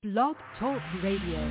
Blog Talk Radio.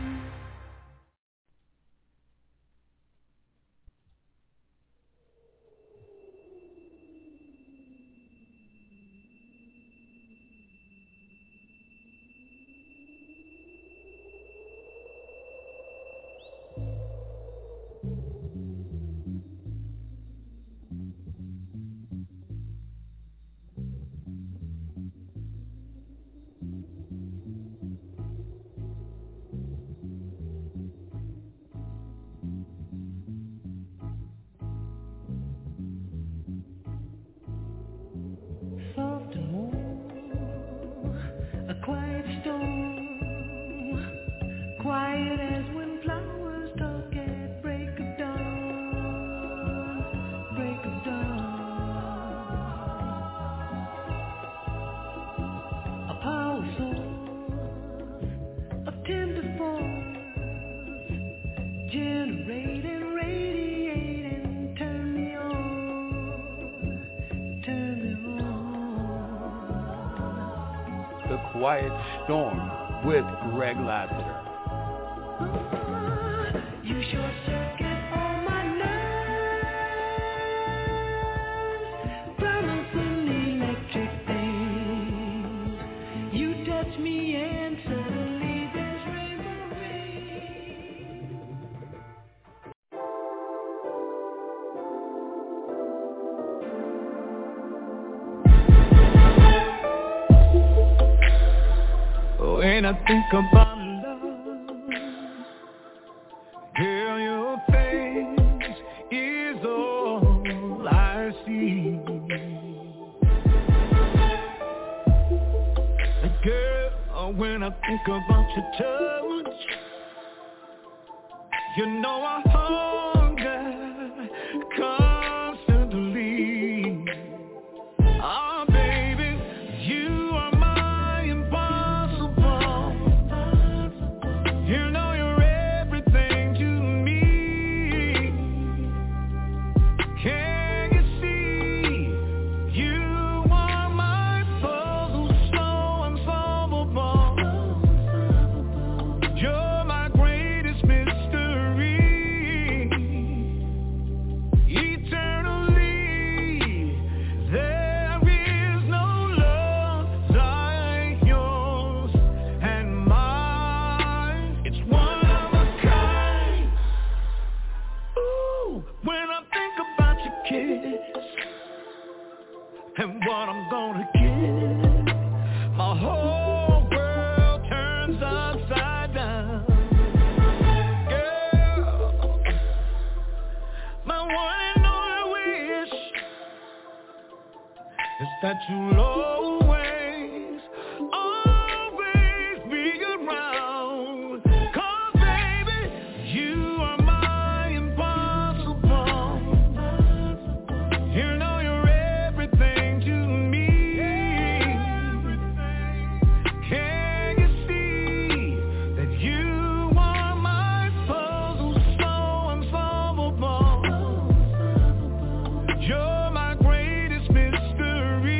Quiet Storm with Greg Lassiter. You sure circuit all my nerves, promising electric things. You touch me and suddenly there's rainbow When I think about love, girl, your face is all I see. Girl, when I think about your touch, you know I hunger constantly. Oh, baby, you are my impossible. You know you're everything to me. Can you see? You are my puzzle, so unsolvable. You're my greatest mystery. Eternally, there is no love like yours and mine. It's one of a kind. Ooh, when I think about your kiss and what I'm gonna get, my whole world turns upside down. Girl, my one and only wish is that you'll always be around. 'Cause baby, you are my impossible. You know you're everything to me. Can you see that you are my puzzle, so unsolvable? You're my greatest mystery.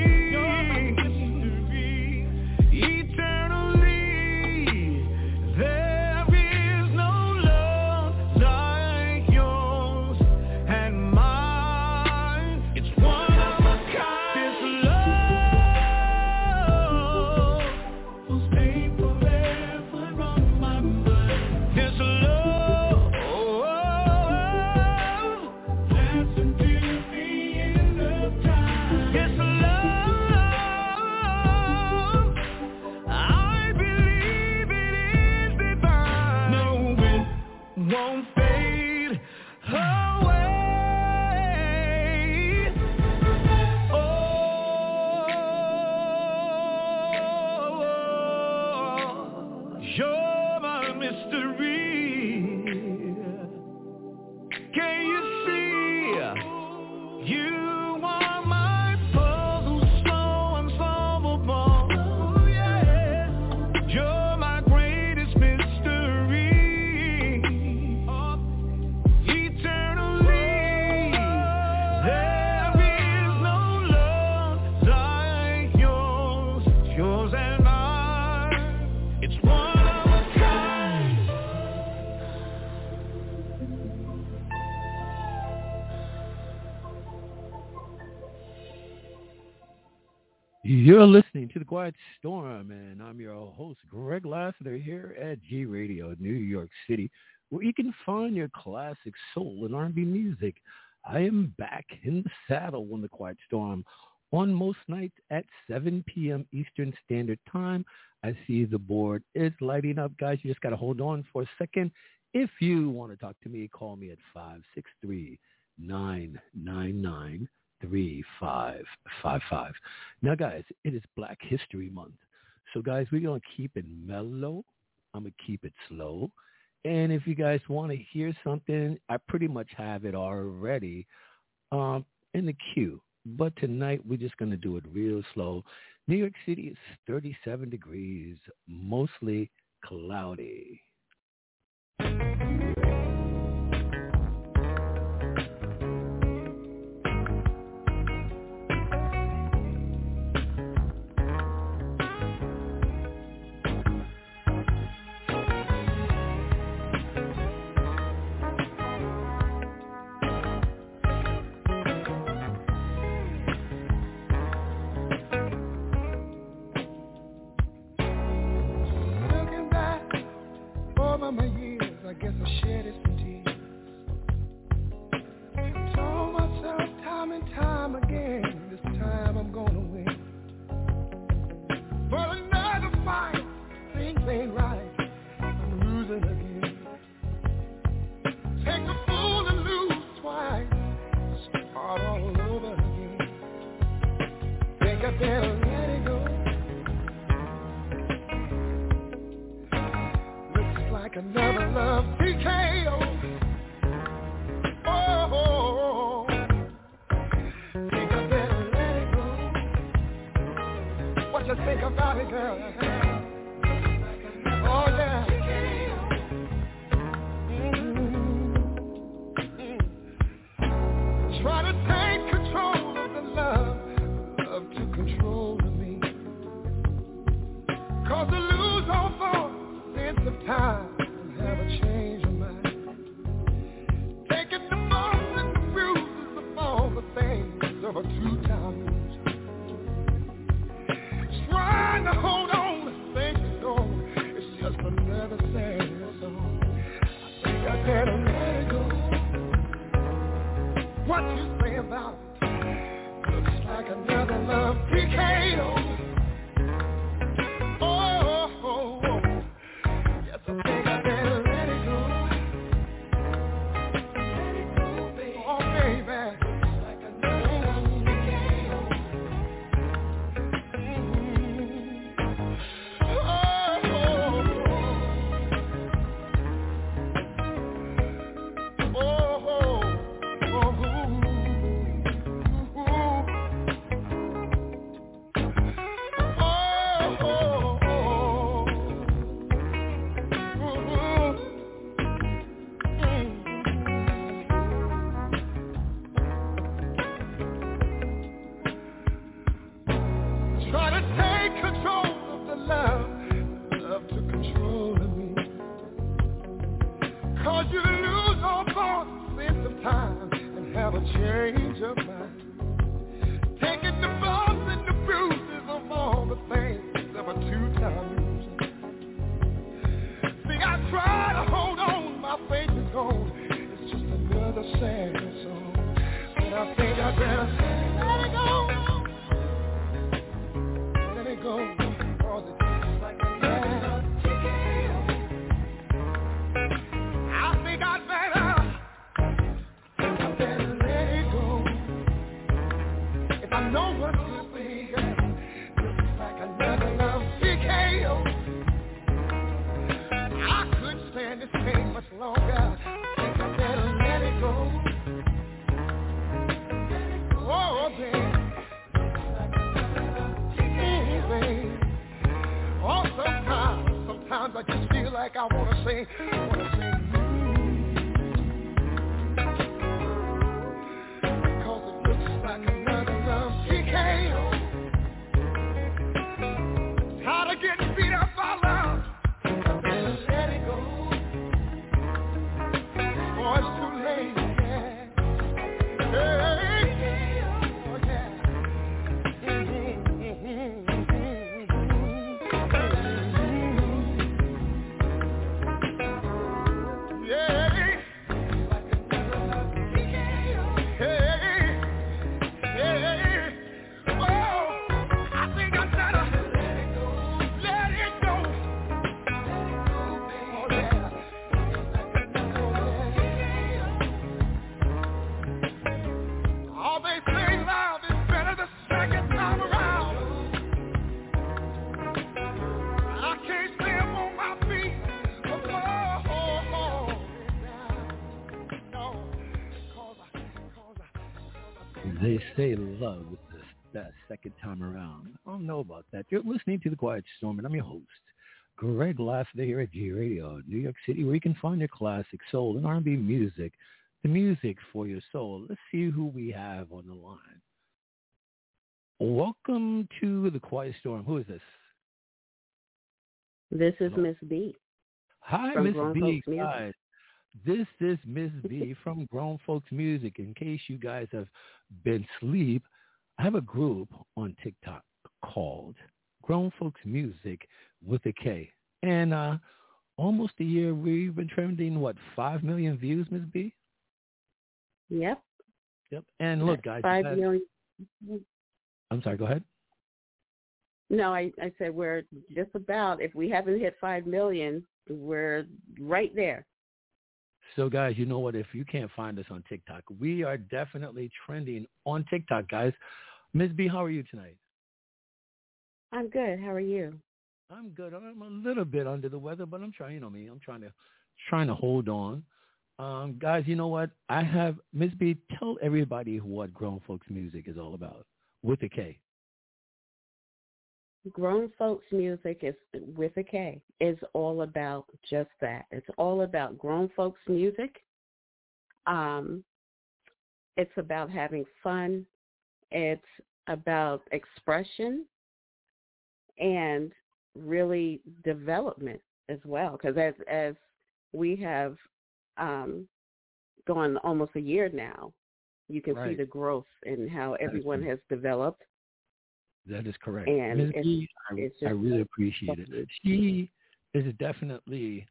Eternally, there is no love like yours and mine. It's one of a kind. This love will stay forever on my mind. This love lasts until the end of time. This love, I believe it is divine. No, it won't fade away. Oh, you're my mystery. Can you see? You are my puzzle, so unsolvable. Oh, yeah. You're my greatest mystery. Eternally, there is no love like yours and mine. It's one You're listening to The Quiet Storm, and I'm your host, Greg Lassiter, here at G Radio, New York City, where you can find your classic soul and R&B music. I am back in the saddle on The Quiet Storm on most nights at 7 p.m. Eastern Standard Time. I see the board is lighting up, guys. You just got to hold on for a second. If you want to talk to me, call me at 563-999-3555. Now, guys, it is Black History Month. So, guys, we're going to keep it mellow. I'm going to keep it slow. And if you guys want to hear something, I pretty much have it already in the queue. But tonight, we're just going to do it real slow. New York City is 37 degrees, mostly cloudy. My years, I guess I shedded some tears. Told myself time and time again, this time I'm gonna win. But another fight, things ain't right, I'm losing again. Take a fool and lose twice, start all over again. Think I better let it go. Like another love TKO. Oh, think I better let it go. What you think about it, girl? Oh, yeah. Try to take control of the love to control me. 'Cause to lose all thought, sense of time, have a change of mind. Taking the bumps and the bruises of all the things of a two-time loser. Trying to hold on as things are going, it's just another sad song. I think I better let it go. What you say about it? Looks like another love TKO. They say love is the best second time around. I don't know about that. You're listening to The Quiet Storm, and I'm your host, Greg Lassiter here at G Radio, New York City, where you can find your classic soul and R&B music, the music for your soul. Let's see who we have on the line. Welcome to The Quiet Storm. Who is this? This is Miss B. Hi, Miss B. Hi. This is Miss B from Grown Folks Music. In case you guys have been asleep, I have a group on TikTok called Grown Folks Music with a K. And almost a year, we've been trending, 5 million views, Miss B? Yep. And look, guys. 5 million. I'm sorry, go ahead. No, I said we're just about, if we haven't hit 5 million, we're right there. So, guys, you know what? If you can't find us on TikTok, we are definitely trending on TikTok, guys. Miss B, how are you tonight? I'm good. How are you? I'm good. I'm a little bit under the weather, but I'm trying. You know me. I'm trying to hold on. Guys, you know what? I have Miss B. Tell everybody what Grown Folks Music is all about with a K. Grown Folks Music is with a K is all about just that. It's all about grown folks music. It's about having fun. It's about expression and really development as well. Because as we have gone almost a year now, you can see the growth in how everyone has developed. That is correct. And Ms. B, I really appreciate it. She is definitely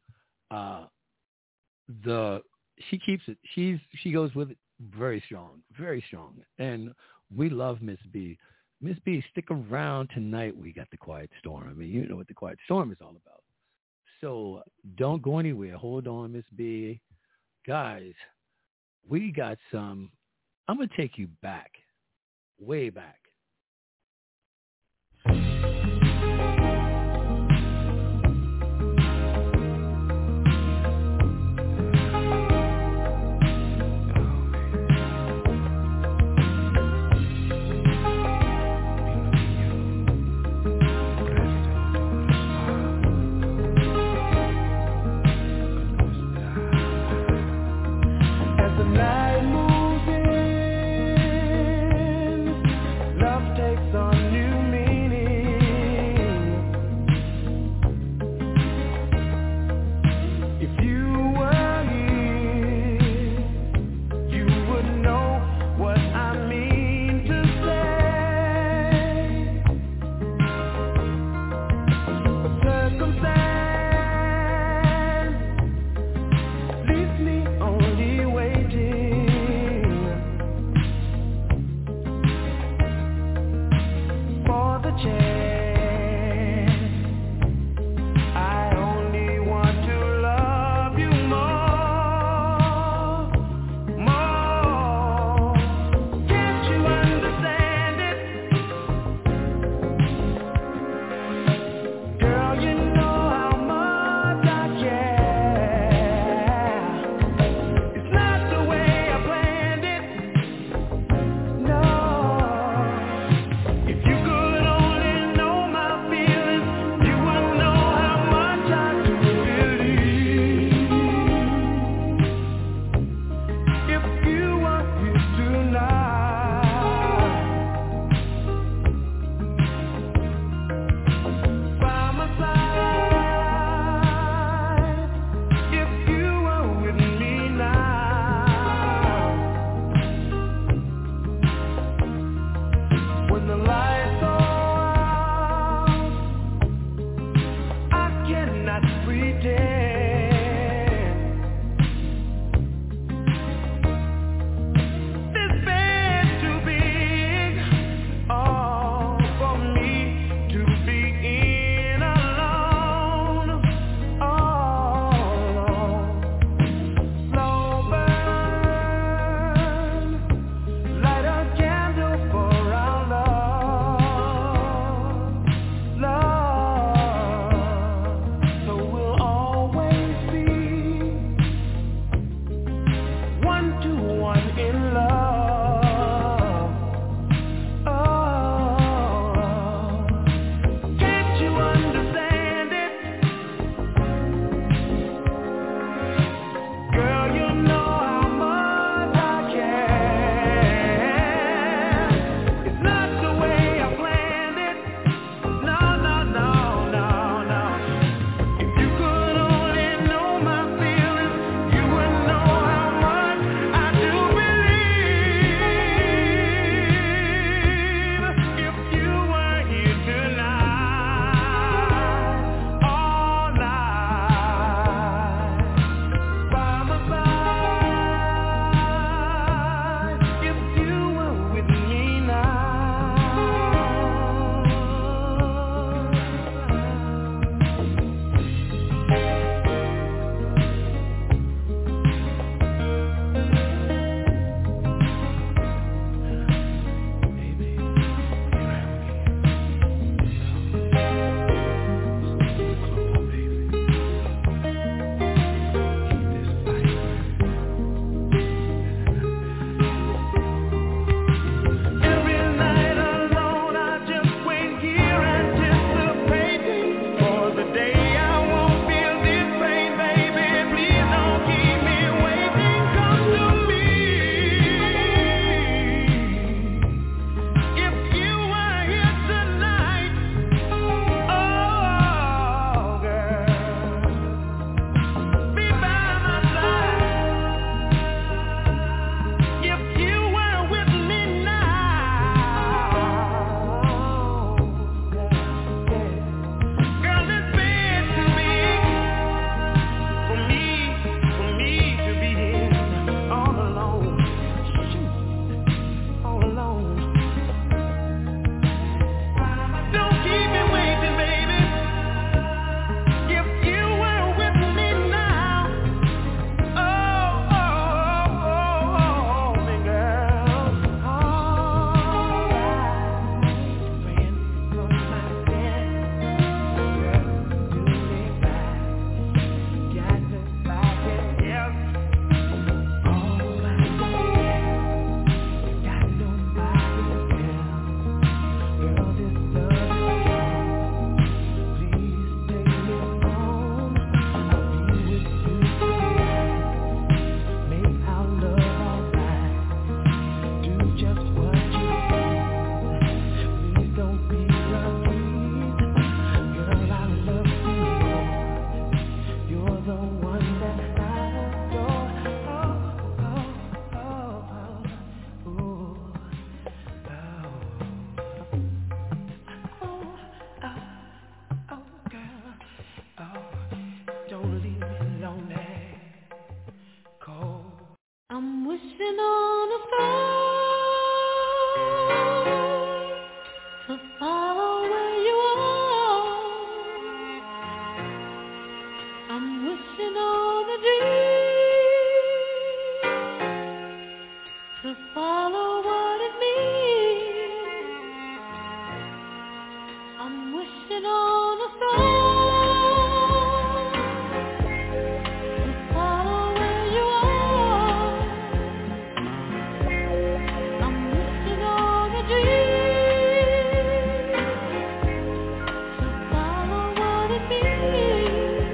she keeps it. She goes with it very strong. And we love Miss B. Miss B, stick around tonight. We got The Quiet Storm. I mean, you know what The Quiet Storm is all about. So don't go anywhere. Hold on, Miss B. Guys, we got some. I'm going to take you back, way back. As the night moves in, the one that I adore. Girl, don't leave me lonely, cold. I'm wishing on a star to follow where you are. I'm wishing on a dream to follow what it means. I'm wishing on a star to follow where you are. I'm wishing on a dream to follow what it means.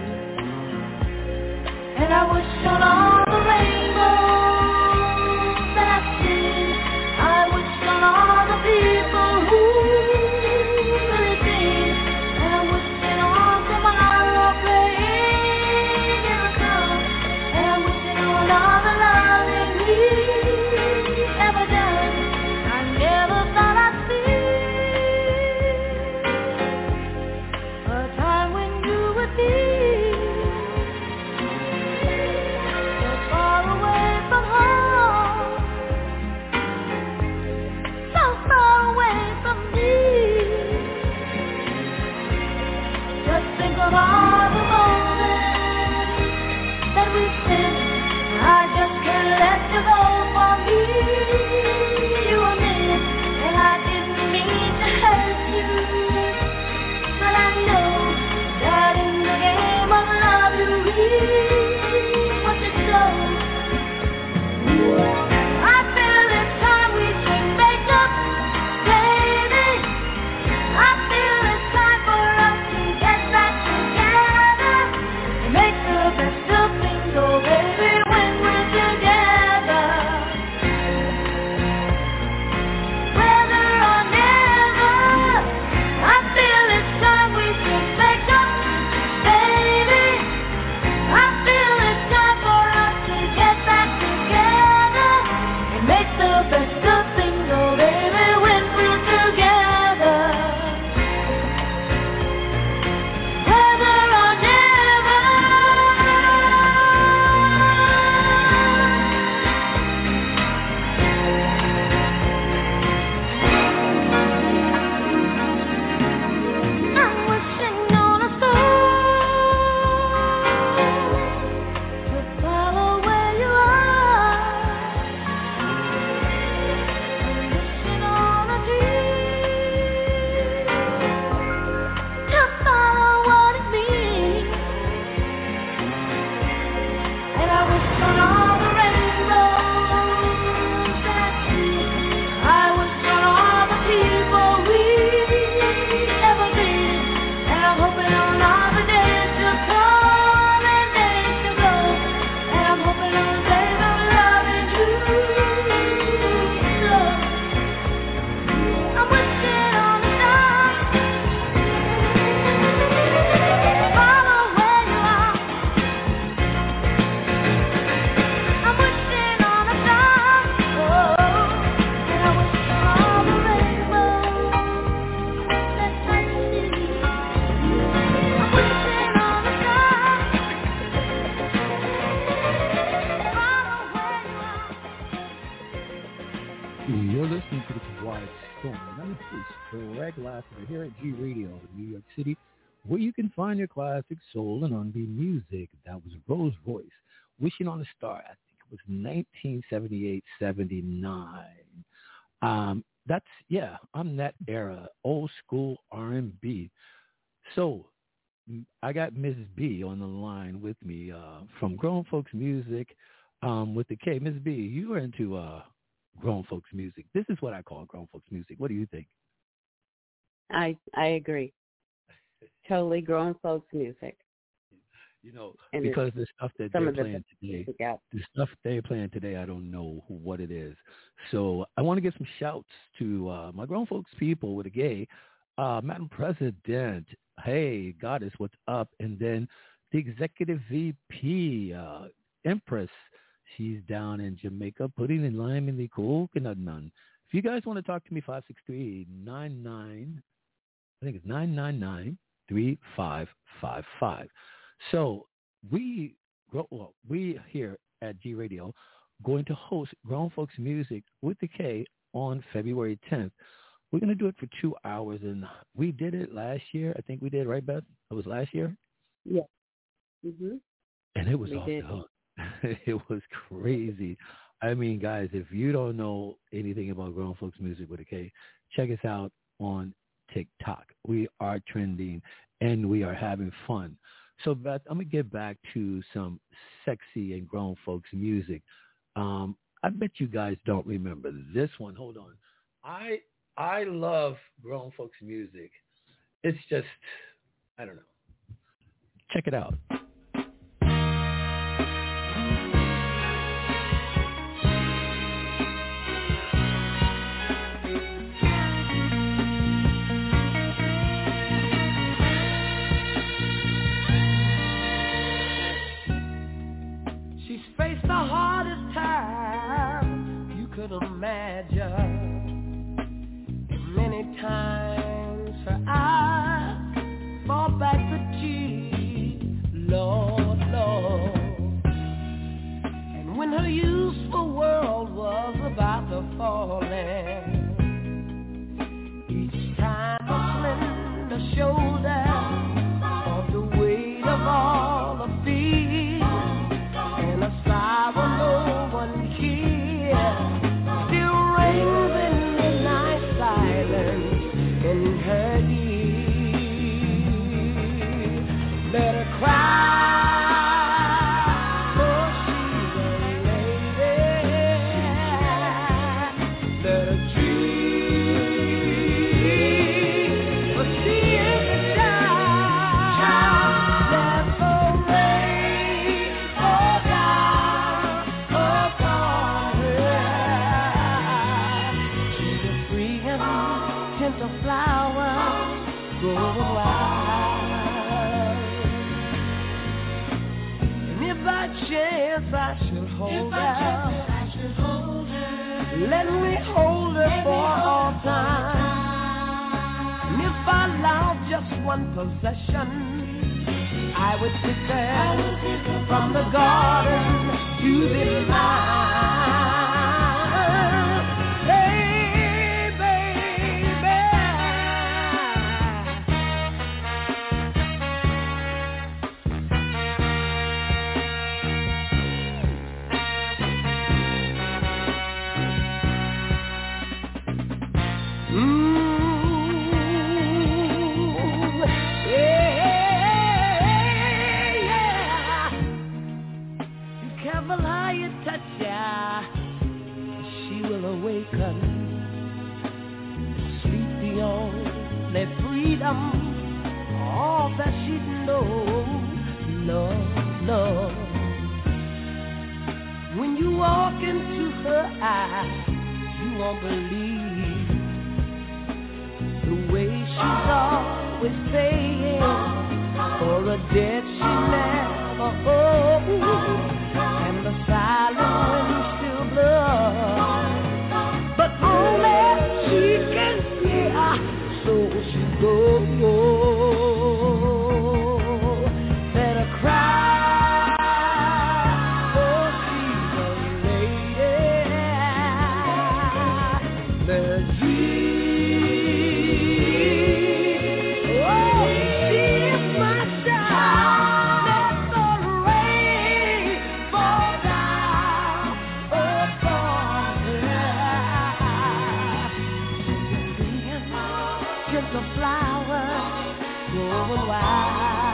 And I wish on all the rainbows that I've seen. I wish on all the people who really dream. And I'm wishing on tomorrow playing in the sun. And I'm wishing on all the loving we've ever done. I never thought I'd see a time when you would be so far away from home, so far away from me. Just think of all the moments that we spent. I just can't let you go for me. You were meant, and I didn't mean to hurt you. But I know that in the game of love you reap what you sow. I feel it's time we should make up, baby. I feel it's time for us to get back together and make the best of things, oh baby, when we're together. Whether or never, I feel it's time we should make up, baby. I feel it's time for us to get back together and make the best of things, oh baby, when we're together. Whether or never. I'm wishing on a star to follow where you are. I'm wishing on a dream to follow what it means. And I wish on all the rainbows that I see. I wish on all the people we ever been. And I'm hoping on all the days to come and days to go. And I'm hoping on the days of loving you. So I'm wishing on a star. Follow where you are. I'm wishing on a star. Oh, and I wish on all the rainbows that I see. I'm wishing on a star. Follow where you are. You're listening to The Quiet Storm. And I'm your host, Greg Lassiter, here at G Radio in New York City, where you can find your classic soul and R&B music. That was Rose Voice, Wishing on a Star. I think it was 1978-79. I'm that era, old school R&B. So I got Miss B on the line with me from Grown Folks Music with the K. Miss B, you are into grown folks music. This is what I call grown folks music. What do you think? I agree. Totally grown folks music. You know, And because the stuff that some they're of the playing today, music out. the stuff they're playing today, I don't know what it is. So I want to give some shouts to my grown folks people with a gay, Madam President, hey, Goddess, what's up? And then the executive VP, Empress. She's down in Jamaica, putting in lime in the coconut none. If you guys want to talk to me, 563-99, I think it's 999-3555. So we here at G Radio going to host Grown Folks Music with the K on February 10th. We're going to do it for 2 hours, and we did it last year. I think we did, right, Beth? It was last year? Yeah. Mm-hmm. And it was off the hook. It was crazy. I mean, guys, if you don't know anything about Grown Folks Music with a K, check us out on TikTok. We are trending, and we are having fun. So, Beth, I'm going to get back to some sexy and grown folks music. I bet you guys don't remember this one. Hold on. I love grown folks music. It's just, I don't know. Check it out. She's faced the hardest time you could imagine. Many times her eyes fall back to tears, Lord, Lord. And when her useful world was about to fall in, each time a slender shoulder of the weight of all the fear and a sorrow no one hears still rings in the night silence in her ear. Let her cry, for she's a lady. Let her dream, for she is a child. Let the rain fall down upon her. She's a free and tender flower growing wild. And if by chance I should hold her, let me hold her for all time. And if I allowed just one possession, I would pick her from the garden to be mine. Hey, baby. Yeah. Be careful how you touch her. She will awaken. Sleep the only freedom. All that she knows. Love. When you walk into her eyes, you won't believe the way she's always saying, for a debt she never owed, and the silent wind still blows, but only she can hear, so she goes. Let her cry, for she's a lady. Let her dream, oh, she is my child. Let the rain fall down upon her. She's a flower growing wild.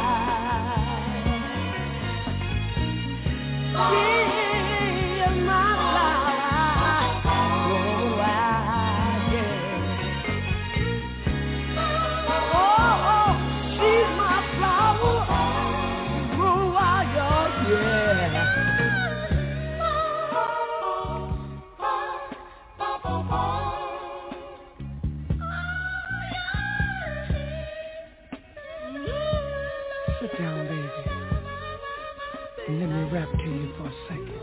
She is my flower growing wild, yeah. Oh, she's my flower growing wild, yeah. Sit down, baby. And let me rap to you for a second.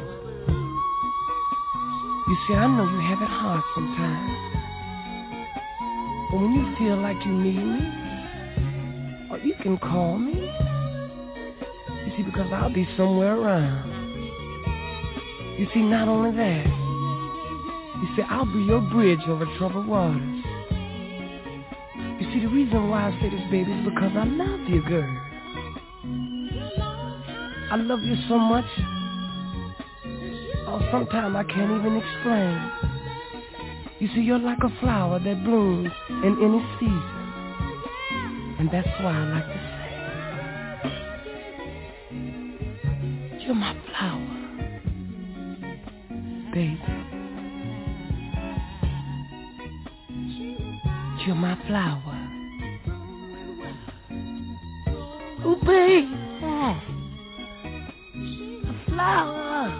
You see, I know you have it hard sometimes. But when you feel like you need me, or you can call me. You see, because I'll be somewhere around. You see, not only that, you see, I'll be your bridge over troubled waters. You see, the reason why I say this, baby, is because I love you, girl. I love you so much, or sometimes I can't even explain. You see, you're like a flower that blooms in any season. And that's why I like to say, you're my flower, baby. You're my flower. Oh, baby. A flower.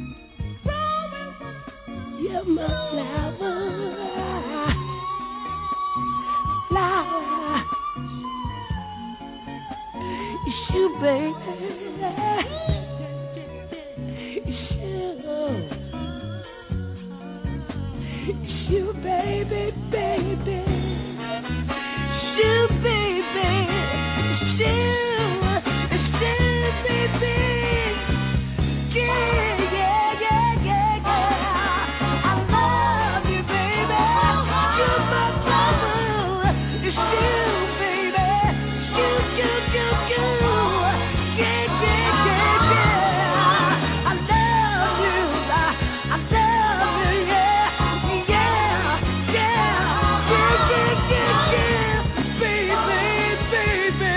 You're my flower. Flower. It's you, baby. It's you. It's you, baby, baby. It's you, baby. It's you, baby. Yeah, yeah, yeah, yeah, yeah. I love you, baby. You're my flower. It's you, baby. You. Yeah, yeah, yeah, yeah. I love you. I love you, yeah. Yeah, yeah, baby, baby.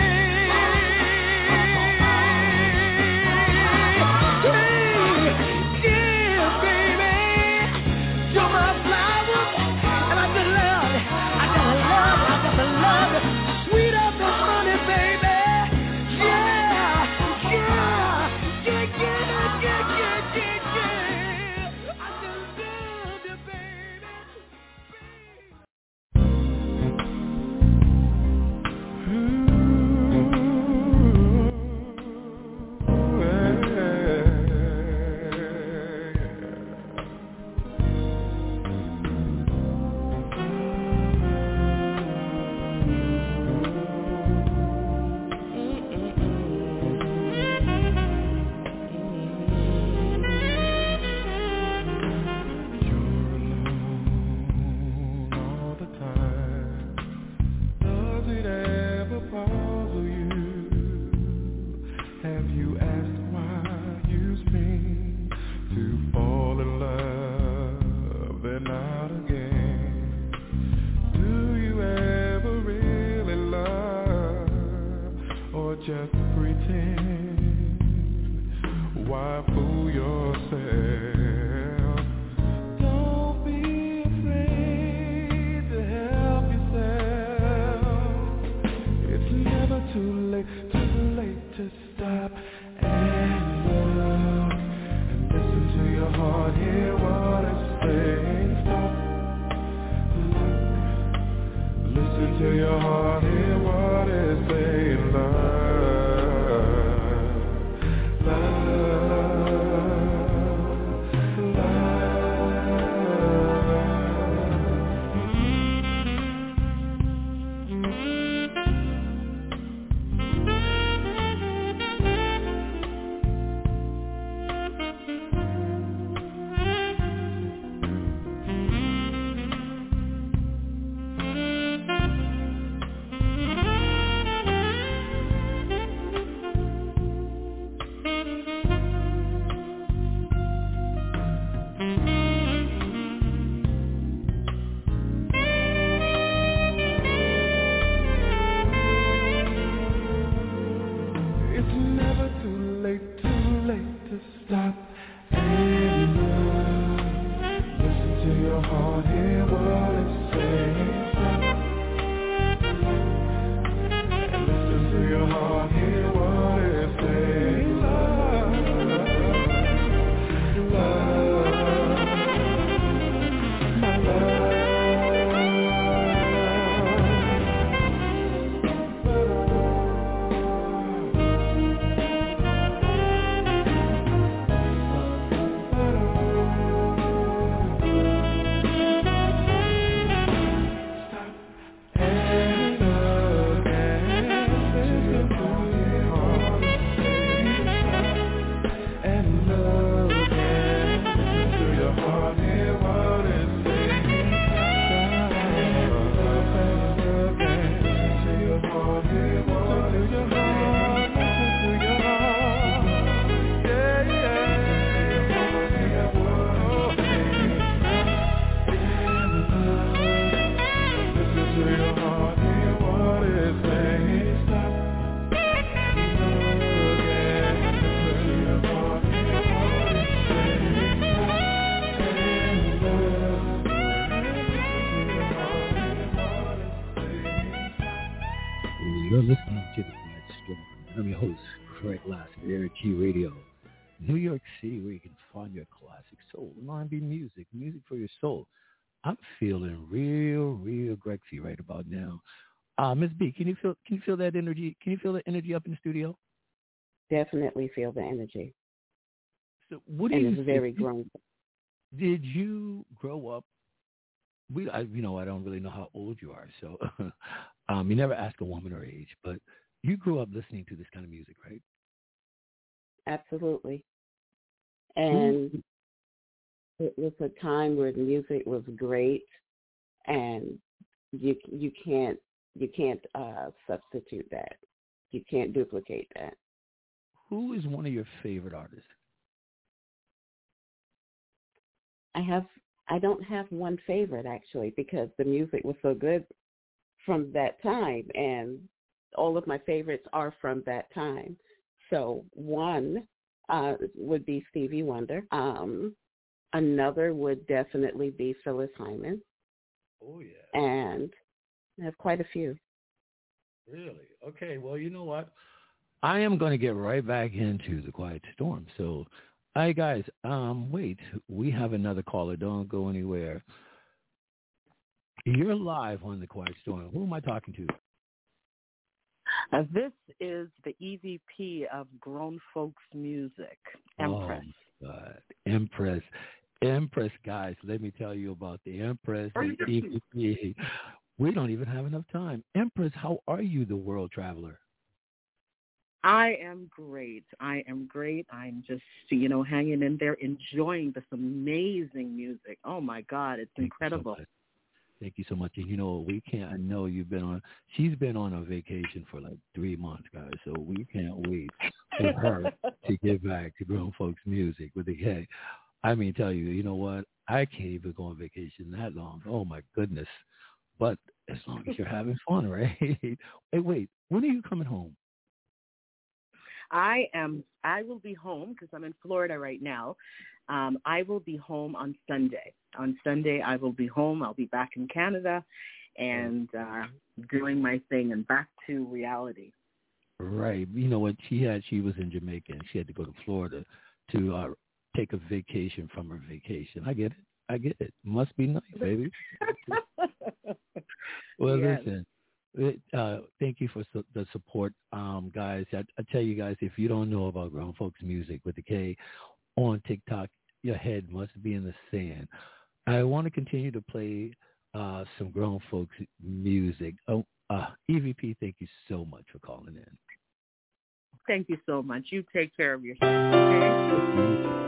Just pretend. Why fool yourself? Don't be afraid to help yourself. It's never too late to stop and love. And listen to your heart, hear what it's saying. Stop. Look. Listen to your heart, hear what it's saying. Love. You're listening to The Quiet Storm. I'm your host, Craig Lassiter, here at G Radio, New York City, where you can find your classic soul and R&B music, music for your soul. I'm feeling real Grexy right about now. Ms. B, can you feel that energy? Can you feel the energy up in the studio? Definitely feel the energy. So what do and you it's very grown. Did you grow up? I don't really know how old you are, so you never ask a woman her age, but you grew up listening to this kind of music, right? Absolutely. And it was a time where the music was great, and you can't substitute that. You can't duplicate that. Who is one of your favorite artists? I don't have one favorite, actually, because the music was so good from that time, and all of my favorites are from that time. So one would be Stevie Wonder. Another would definitely be Phyllis Hyman. Oh, yeah. And I have quite a few. Really? Okay, well, you know what? I am going to get right back into The Quiet Storm. So, hi, guys. Wait, we have another caller. Don't go anywhere. You're live on The Quiet Storm. Who am I talking to? This is the EVP of Grown Folks Music, Empress. Oh, God. Empress, guys, let me tell you about the Empress, the EVP. We don't even have enough time. Empress, how are you, the world traveler? I am great. I'm just, hanging in there, enjoying this amazing music. Oh, my God, it's incredible. Thank you so much. And I know she's been on a vacation for like 3 months, guys, so we can't wait for her to get back to Grown Folks Music with the K. I mean, tell you, you know what? I can't even go on vacation that long. Oh, my goodness. But as long as you're having fun, right? Hey, wait, when are you coming home? I will be home because I'm in Florida right now. I will be home on Sunday. On Sunday, I will be home. I'll be back in Canada and doing my thing and back to reality. Right. You know what? She was in Jamaica and she had to go to Florida to take a vacation from her vacation. I get it. Must be nice, baby. Well, yes. Listen. Thank you for the support, guys. I tell you guys, if you don't know about Grown Folks Music with the K on TikTok, your head must be in the sand. I want to continue to play some Grown Folks music. EVP, thank you so much for calling in. Thank you so much. You take care of yourself, okay?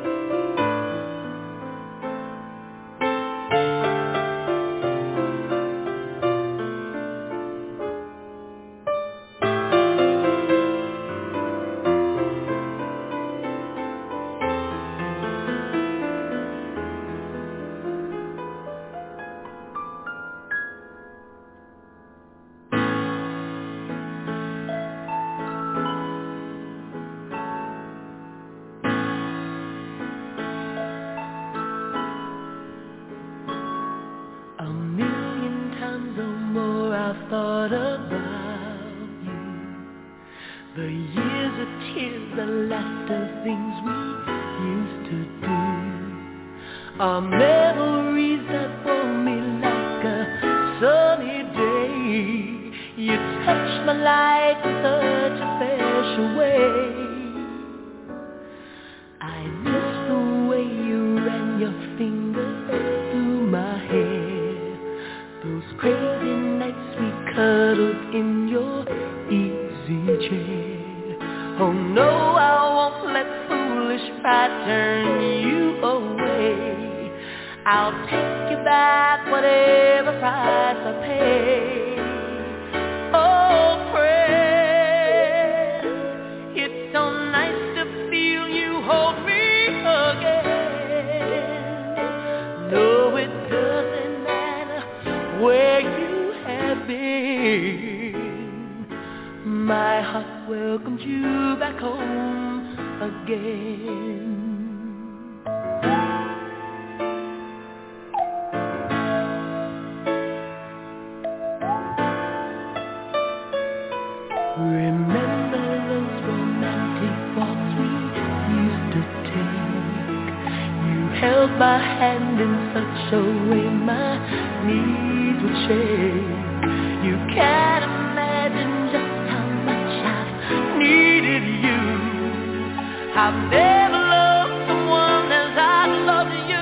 held my hand in such a way my needs would change. You can't imagine just how much I've needed you. I've never loved someone as I loved you.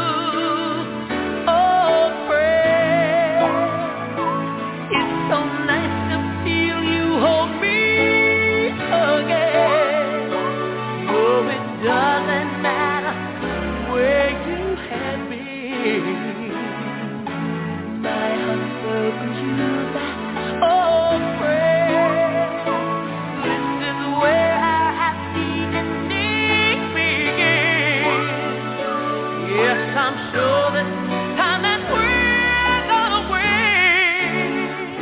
Oh, friend, it's so nice to feel you hold me again. Oh, it doesn't matter where you have been. My heart welcomes you back. Oh, friend, this is where our happy ending begins. Yes, I'm sure this time that we're gonna win.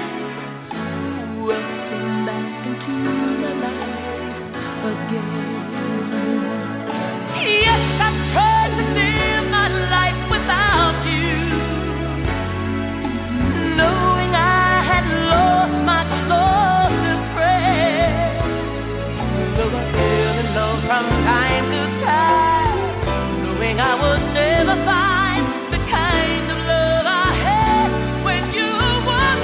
Welcome back into my life again. Yes, I tried to live my life without you, knowing I had lost my closest friend. Though I fell in love from time to time, knowing I would never find the kind of love I had when you were mine.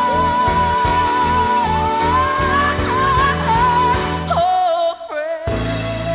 Oh, friend,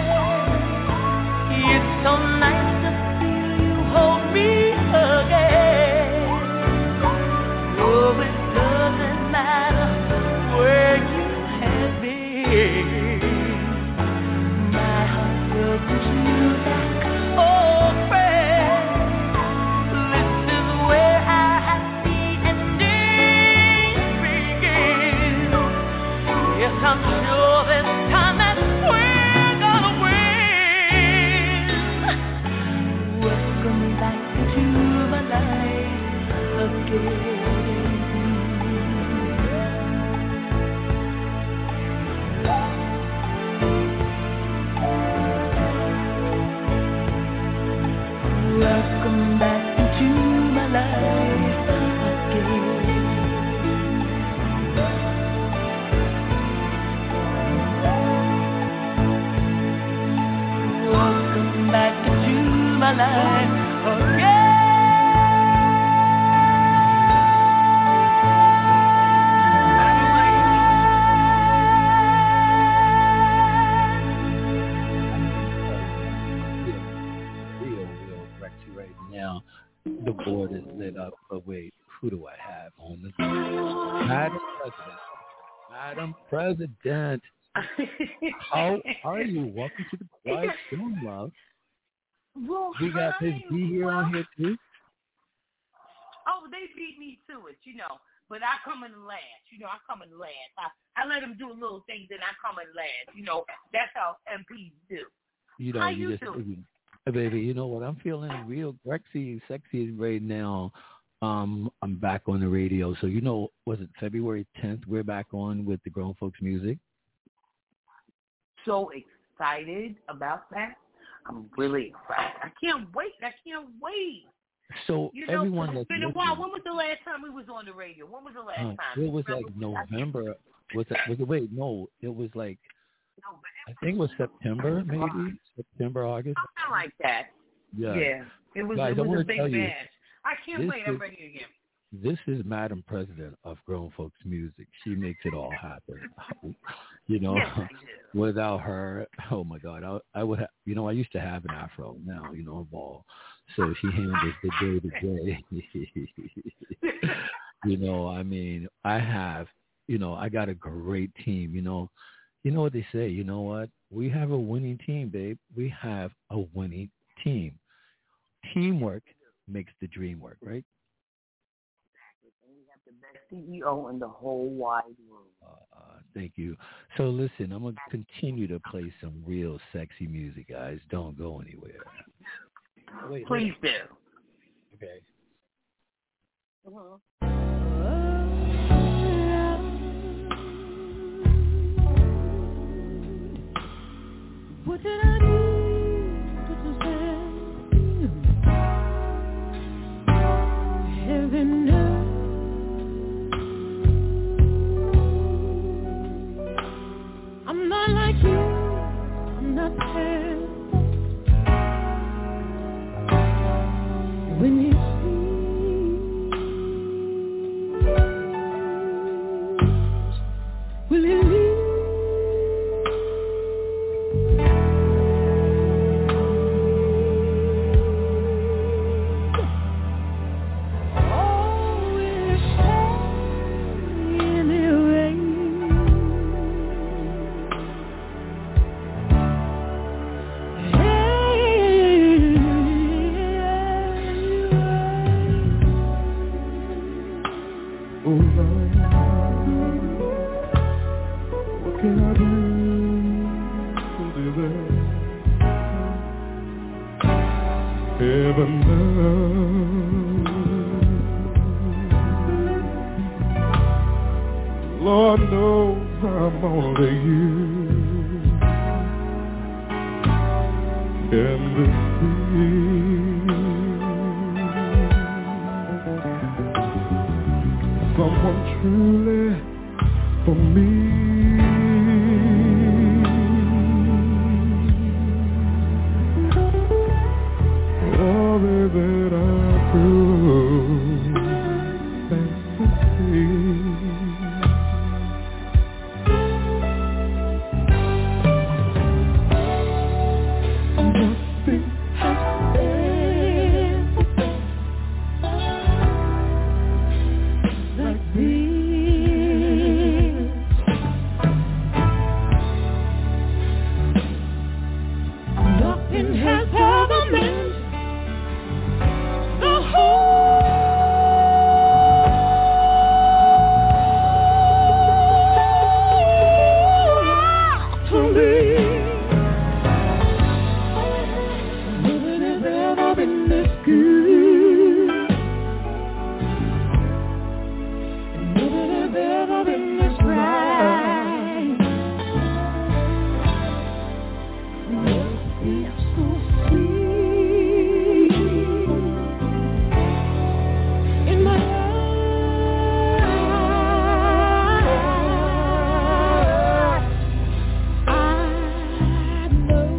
it's so nice to feel you hold me again. Oh, it doesn't matter where you have been. My heart welcomes you back. Oh, friend, this is where our happy ending begins. Yes, I'm sure this time that we're gonna win. Welcome back into my life again. Welcome back into my life again. Welcome back into my life again. Real Rexy right now. The board is lit up. But wait, who do I have on the board? Madam President. Madam President. How are you? Welcome to the Quiet Storm, love. Well, We got Miss B here on here too. Oh, they beat me to it, but I come in last. I come in last. I let them do a little thing, then I come in last. That's how MPs do. How you doing? Baby, you know what? I'm feeling real Rexy, sexy right now. I'm back on the radio. So, was it February 10th? We're back on with the Grown Folks Music. So excited about that. I'm really excited. I can't wait. So everyone that's it's been a while. When was the last time we was on the radio? When was the last time? It was like November. Wait, no. It was like, I think it was September, maybe. September, August. Something like that. Yeah. It was, Guys, it was a big bash. I can't wait. I'm ready again. This is Madam President of Grown Folks Music. She makes it all happen. Yes, I do. Without her, oh my God, I would have, I used to have an afro now, a ball. So she handles the day to day. I have, I got a great team, You know what they say, what? We have a winning team, babe. We have a winning team. Teamwork makes the dream work, right? We have the best CEO in the whole wide world. Thank you. So listen, I'm going to continue to play some real sexy music, guys. Don't go anywhere. Wait, please do. Okay. What did I do to deserve you? Heaven knows I'm not like you. I'm not perfect. Heaven knows, Lord knows I'm only you in this sea. Someone truly for me. All that I prove fantasy. Nothing has been like this. Nothing has ever meant the whole to me. Nothing has ever been this good. Nothing has ever been this right. Nothing so sweet in my life. I know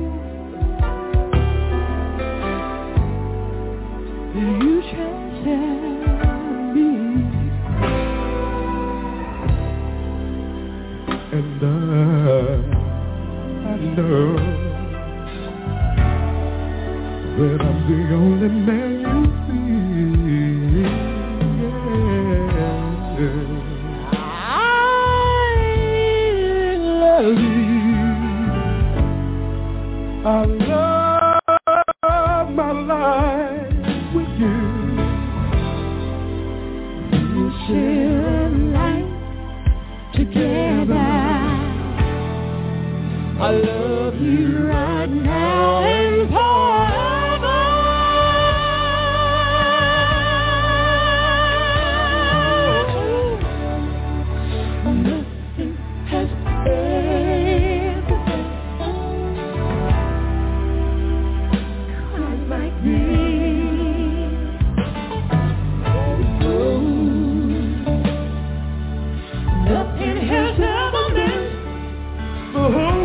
that you treasure me, and I know that I'm the only man you see. Yeah. I love you. I love my life with you. We share a life together. I love you right now and forever. Nothing has ever quite like this. Oh, nothing has ever been the whole world.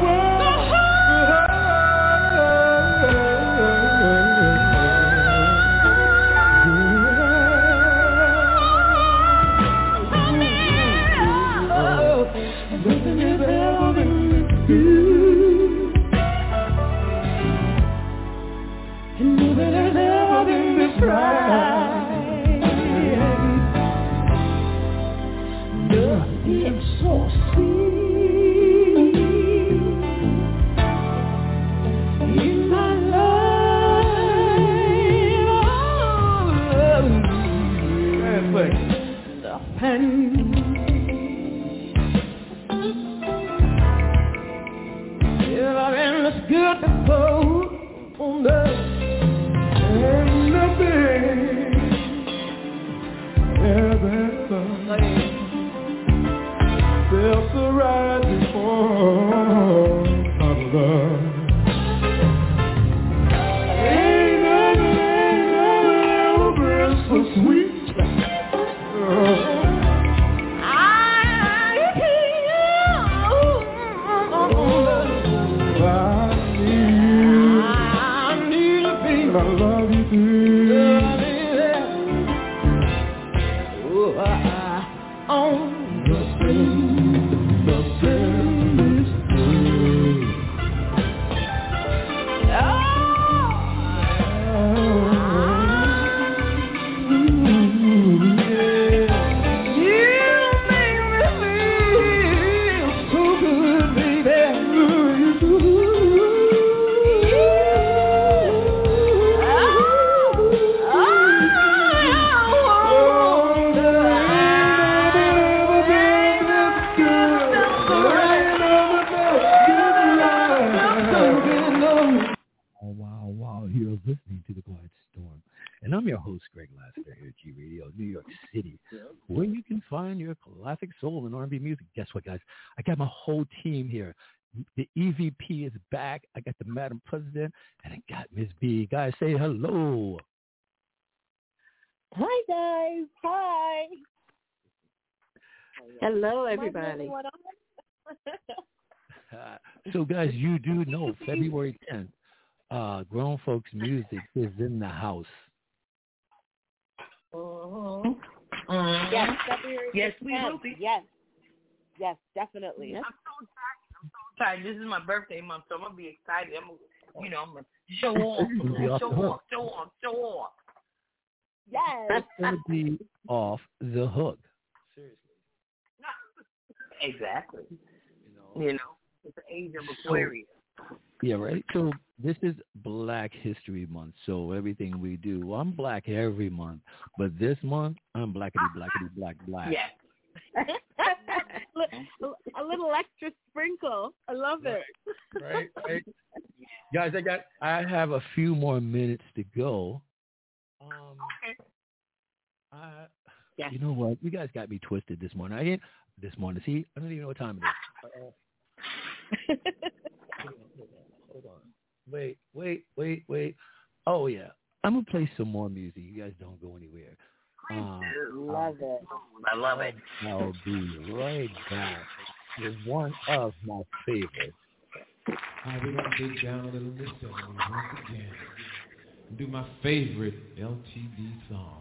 Nothing has ever been this good, and nothing has ever been this right. Nothing so sweet in my life. Nothing. It's good before, oh no, and nothing ever felt so right before our love. Ain't nothing ever been so sweet. I love you too. Oh, nothing is good. Oh. You're listening to The Quiet Storm. And I'm your host, Greg Lassiter, here at G Radio, New York City, where you can find your classic soul and R&B music. Guess what, guys? I got my whole team here. The EVP is back. I got the Madam President, and I got Ms. B. Guys, say hello. Hi, guys. Hi. Hello, everybody. So, guys, you do know February 10th, Grown Folks Music is in the house. Yes, February. Yes, we will be. Yes, definitely. I'm so excited. This is my birthday month, so I'm gonna be excited. I'm gonna show off. Show off. Yes. It's gonna be off the hook. Seriously. Exactly. You know, it's the age of Aquarius. Yeah, right. So this is Black History Month. So everything we do, I'm black every month, but this month I'm blackity black. Yes. A little extra sprinkle. I love it. Right. Guys, I have a few more minutes to go. Okay. You know what? You guys got me twisted this morning. See, I don't even know what time it is. Hold on. Wait. Oh, yeah. I'm going to play some more music. You guys don't go anywhere. Love it. I love it. I'll be right back with one of my favorites. We're going to dig down a little bit once again and do my favorite LTD song.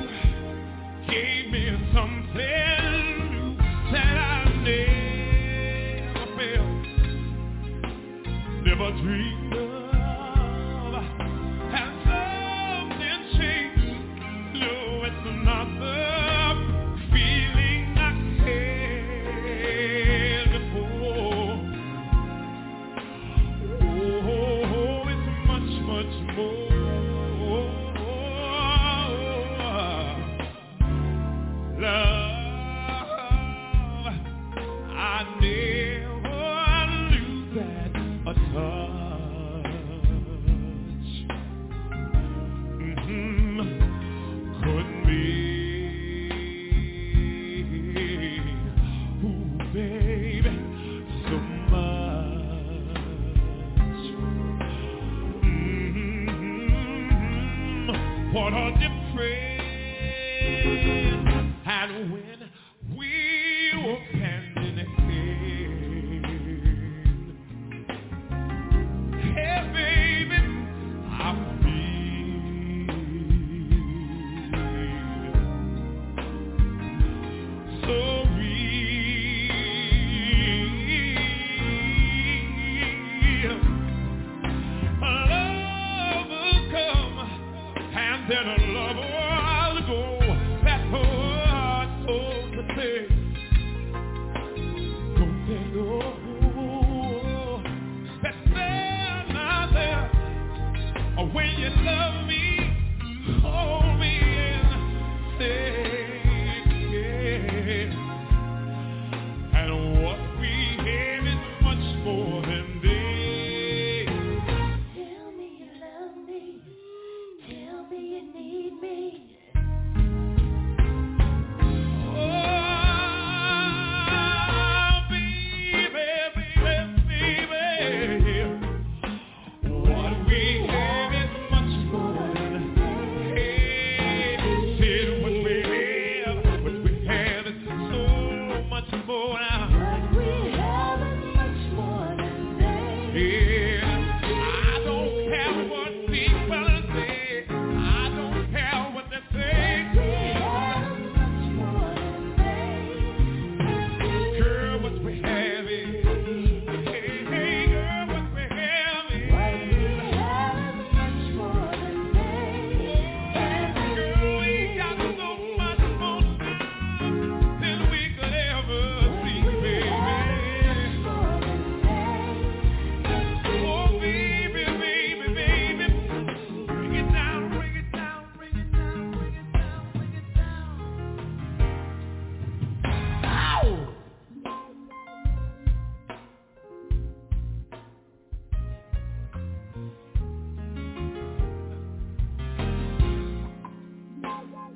Something that I need.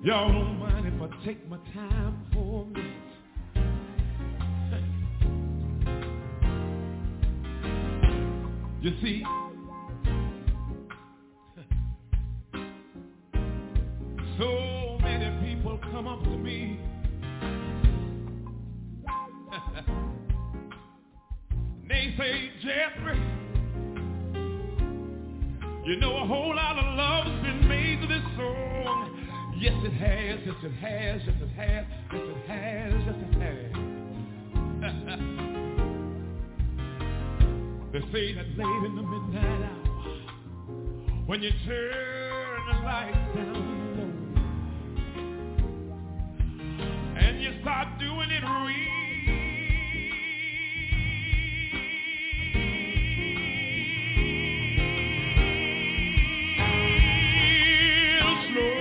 Y'all don't mind if I take my time for a minute. You see, so many people come up to me they say, Jeffrey, you know a whole lot of love's been made to this song. Yes, it has, yes, it has, yes, it has, yes, it has, yes, it has. They say that late in the midnight hour, when you turn the lights down low, and you start doing it real slow.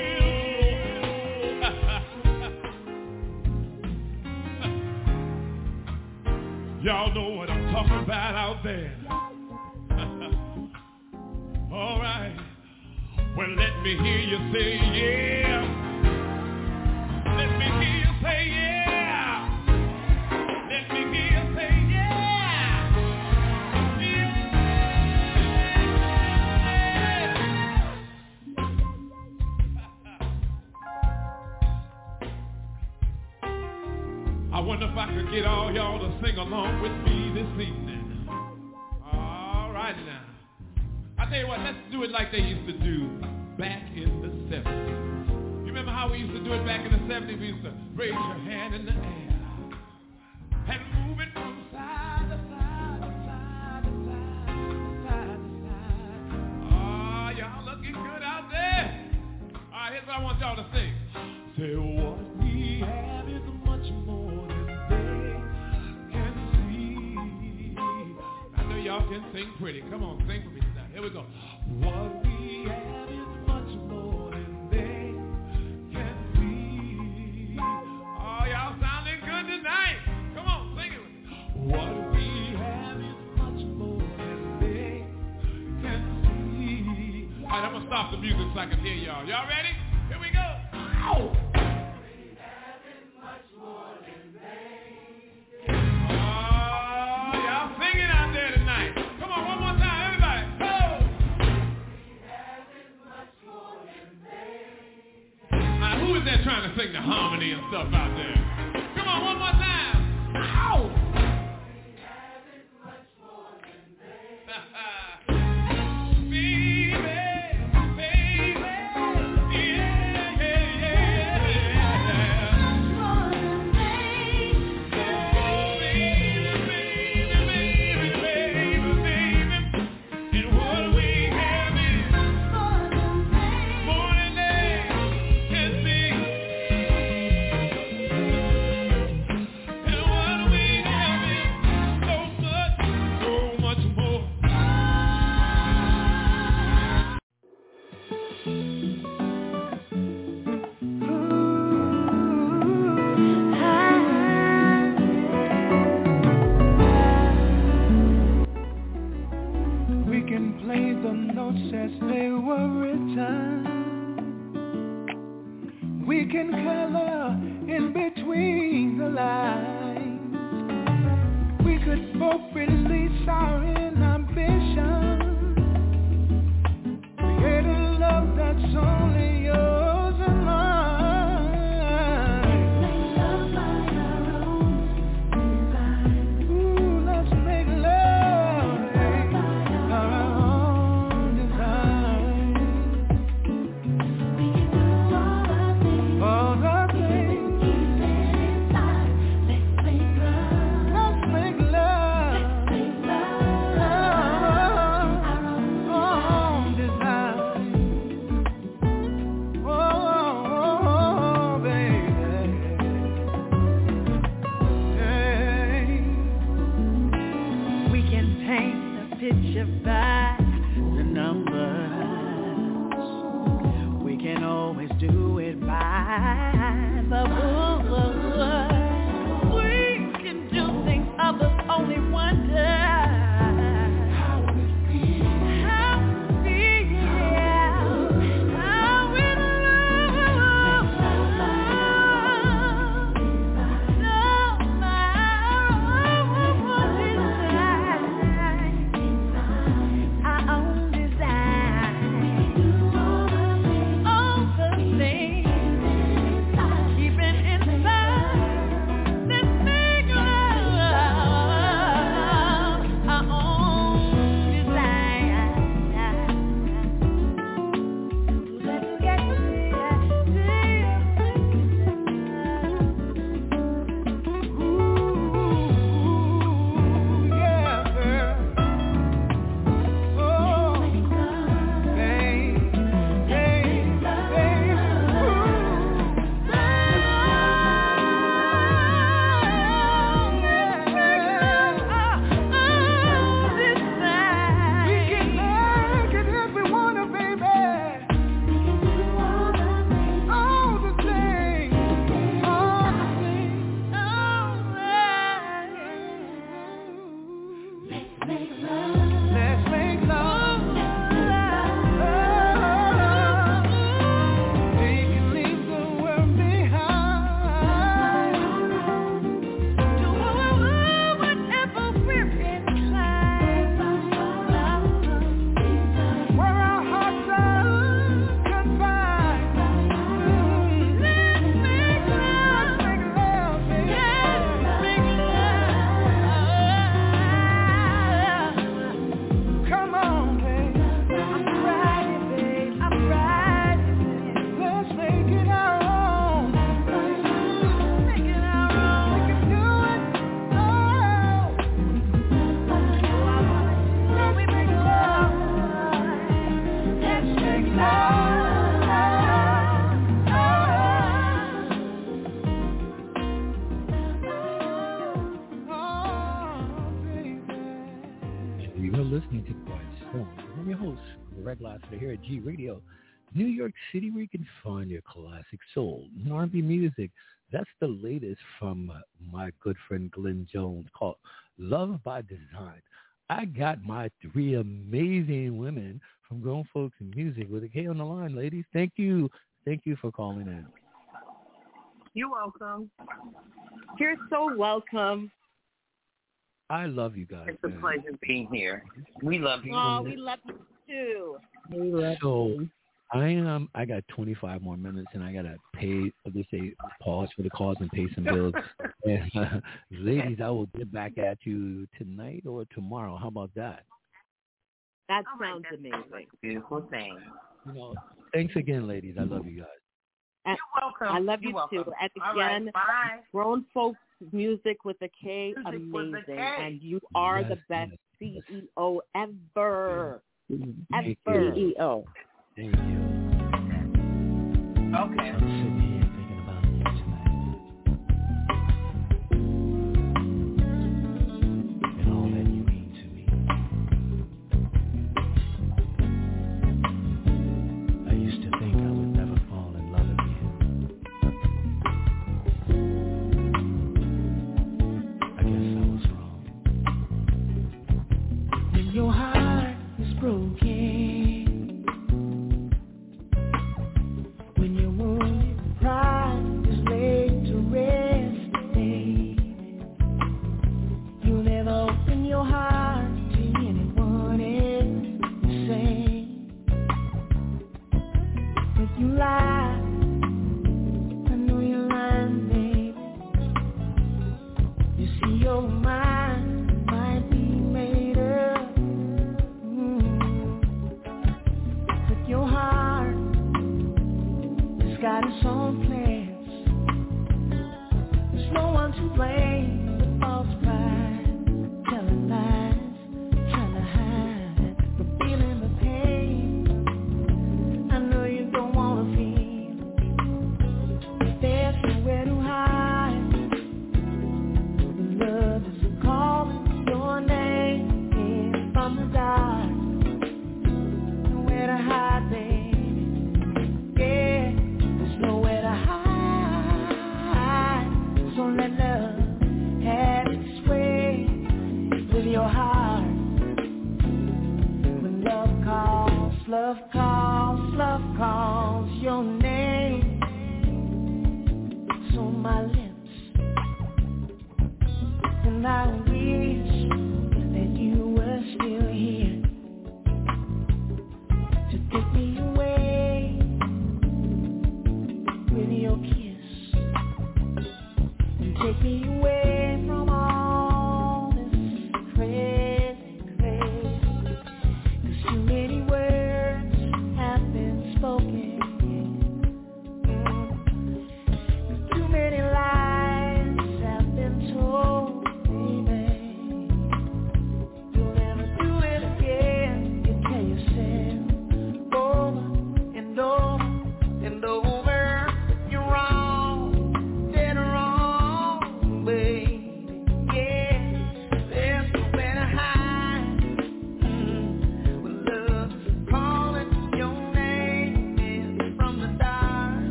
Y'all know what I'm talking about out there. All right. Well, let me hear you say yeah. Let me hear you say yeah. Let me hear you say yeah. Yeah. I wonder if I could get all y'all to sing along with me this evening. All right now. I tell you what, let's do it like they used to do back in the 70s. You remember how we used to do it back in the 70s? We used to raise your hand in the air and move it from side to side to side to side to side to side. Oh, y'all looking good out there. All right, here's what I want y'all to sing. Say, what we have is much more than they can see. I know y'all can sing pretty. Come on, sing for me. Here we go. What we have is much more than they can see. Oh, y'all sounding good tonight. Come on, sing it with me. What we have is much more than they can see. All right, I'm going to stop the music so I can hear y'all. Y'all ready? Here we go. Ow! They're trying to sing the harmony and stuff out there. Come on, one more time. Ow! listening to The Quiet Storm. I'm your host, Greg Lassiter, here at G Radio, New York City, where you can find your classic soul and R&B music. That's the latest from my good friend Glenn Jones, called Love by Design. I got my three amazing women from Grown Folks in Music with a K on the line, ladies. Thank you. Thank you for calling in. You're welcome. You're so welcome. I love you guys. It's a pleasure being here. We love you. Oh, we love you too. We love you. I got 25 more minutes, and I gotta pay. They say pause for the calls and pay some bills. And, ladies, I will get back at you tonight or tomorrow. How about that? That sounds amazing. Beautiful thing. You know, thanks again, ladies. I love you guys. You're welcome. I love you You're too. welcome. And All again, right, bye. Grown Folks Music with a K, Music amazing. with a K. And you are the best CEO ever. Ever. CEO. Thank you. Okay. I'm sitting here thinking about you tonight. And all that you mean to me. I used to think I would never fall in love again. I guess I was wrong. When your heart is broken, when your wounded pride is laid to rest, baby, you'll never open your heart to anyone else the same. But you lie, I know you're lying, baby. You see your mind might be made up, but your heart got its own plans. There's no one to blame but false pride, telling lies, trying to hide the feeling of pain. I know you don't wanna feel, but there's nowhere to hide. The love is calling your name from the dark. Nowhere to hide, baby. Yeah. Nowhere to hide, so let love have its way with your heart. When love calls your name. So my lips, and I wish that you were still here to take me away with your kiss, and take me away from all this crazy, crazy. 'Cause too many words have been spoken, too many lies have been told, baby. You'll never do it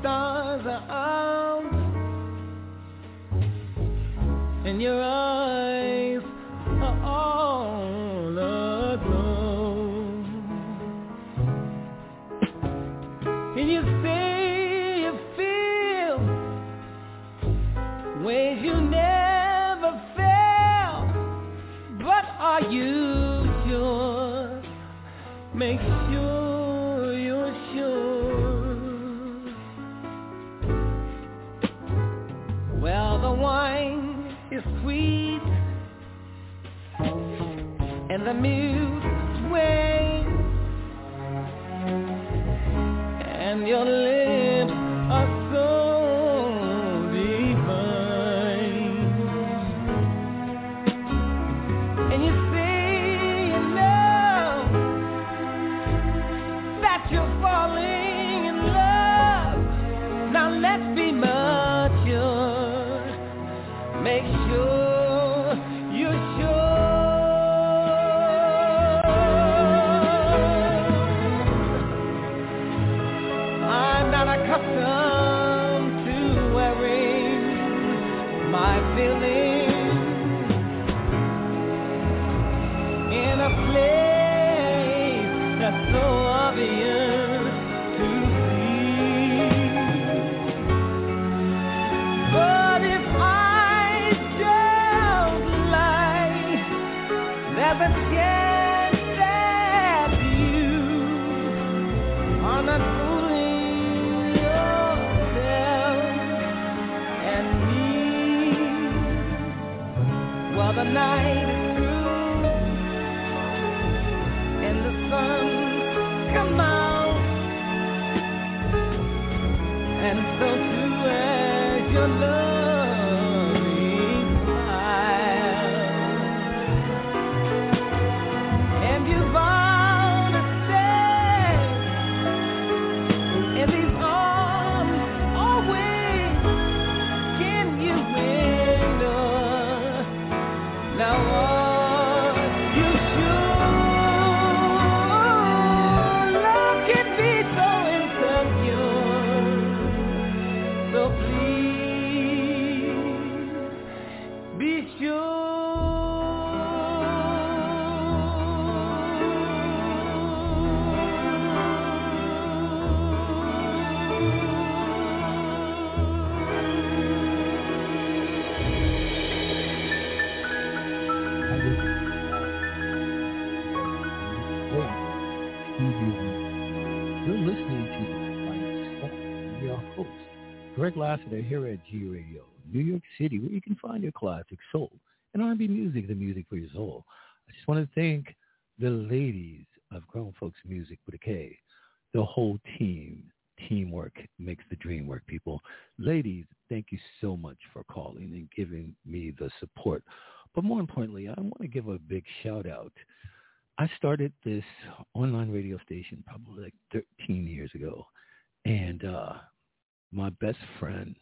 stars are out and your eyes are all aglow, and you say you feel ways you never felt, but are you sure? Make sure you're sure. Well, the wine is sweet and the music's swing, and your lips are so divine, and you say you know that you're falling in love. Now let's be mature. Make sure you're sure. I'm not accustomed to wearing my feelings in a place that's so obvious to see. But if I don't lie, there's a chance that you are not fooling yourself and me. Well, the night is through and the sun come out, and so too as your loving smile, and you vow to stay in these arms always. Can you endure? Now are you sure? Love can be so insecure, so please be sure. You're listening to The Quiet Storm. I'm your host, Greg Lassiter, here at G Radio, New York City, where you can find your classic soul and R&B music, the music for your soul. I just want to thank the ladies of Grown Folks Music with a K, the whole team. Teamwork makes the dream work, people. Ladies, thank you so much for calling and giving me the support. But more importantly, I want to give a big shout out. I started this online radio station probably like 13 years ago. And my best friend,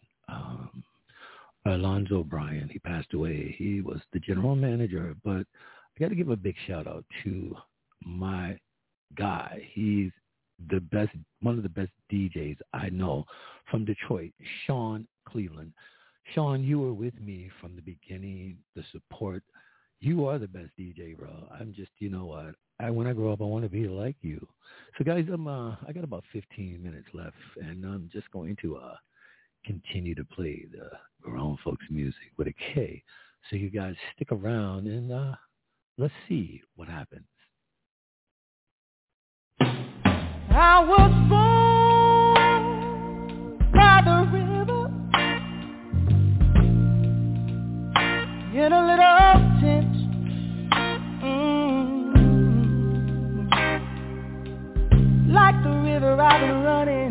Alonzo Bryan, he passed away. He was the general manager. But I got to give a big shout out to my guy. He's the best, one of the best DJs I know from Detroit, Sean Cleveland. Sean, you were with me from the beginning, the support. You are the best DJ, bro. I'm just, you know what? When I grow up, I want to be like you. So, guys, I got about 15 minutes left, and I'm just going to continue to play the Grown Folks music with a K. So you guys stick around, and let's see what happens. I was born by the river in a little tent. Like the river I've been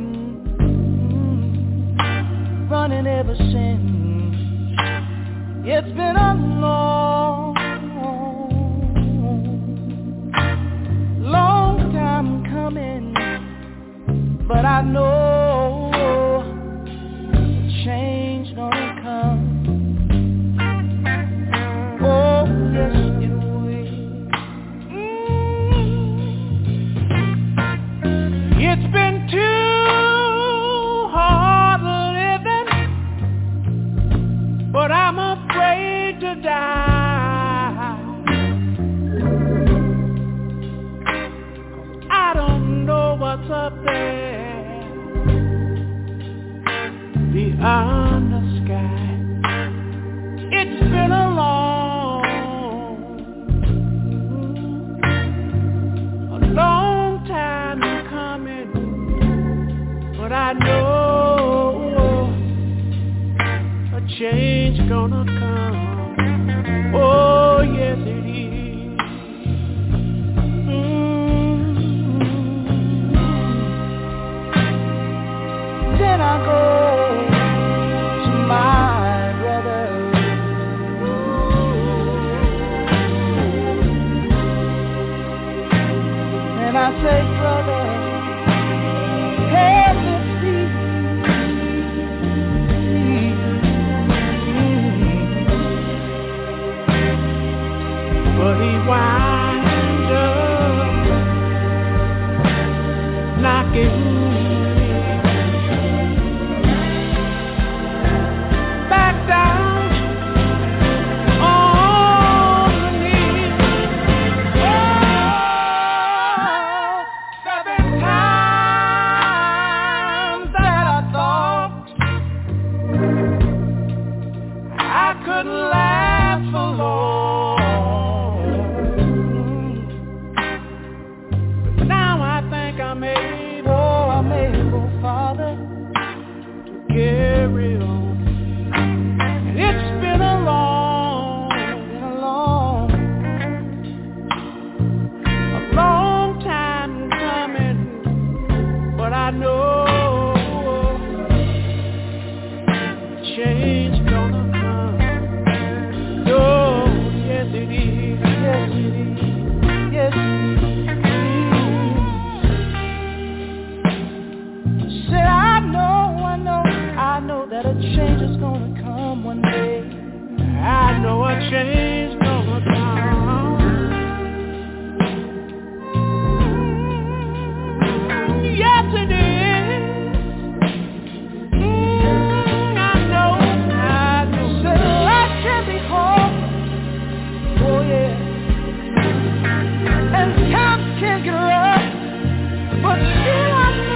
running ever since. It's been a long time coming, but I know change gonna come. Oh, yes it will. It's been too hard I'm afraid to die. I don't know what's up there beyond the sky. It's been a long time coming, but I know a change gonna come. Oh yes it is. Then I go to my brother. And I say, brother, have you seen? But he winds up knocking back down on the knees. Oh, 7 times that I thought I couldn't last for long, but now I think I'm able, Father, to carry on. And it's been a long time coming, but I know change gonna come. Oh, yes it is, yes it is, yes it is. Said I know that a change is gonna come one day. I know a change gonna come. Yes it is. I know. Said life can be hard. Oh yeah. And times can get rough, but still I know.